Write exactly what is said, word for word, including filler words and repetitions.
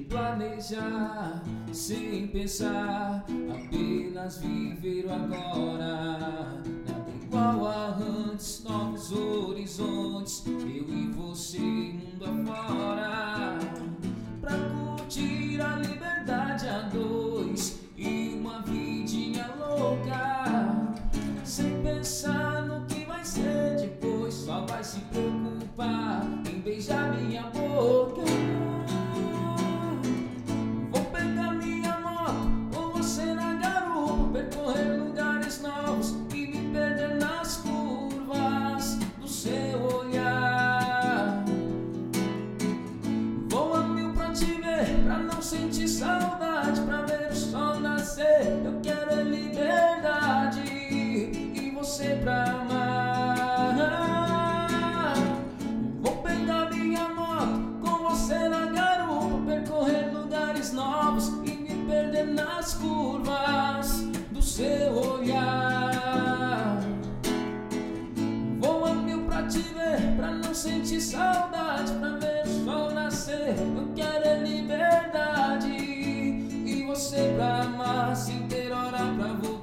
planejar, sem pensar, apenas viver o agora. Nada igual a antes, novos horizontes, eu e você, mundo afora. Pra curtir a liberdade a dois e uma vidinha louca, sem pensar no que vai ser depois, só vai se preocupar em beijar minha boca. Vou pegar minha moto com você na garupa, percorrer lugares novos e me perder nas curvas do seu olhar. Vou a mil pra te ver, pra não sentir saudade, pra ver o sol nascer. Eu quero é liberdade e você pra amar. Vou pegar minha moto com você na garupa, percorrer lugares novos e me perder nas curvas do seu olhar. Vou a mil pra te ver, pra não sentir saudade, pra ver o sol nascer. Eu quero é liberdade e você pra amar, sem ter hora pra voltar.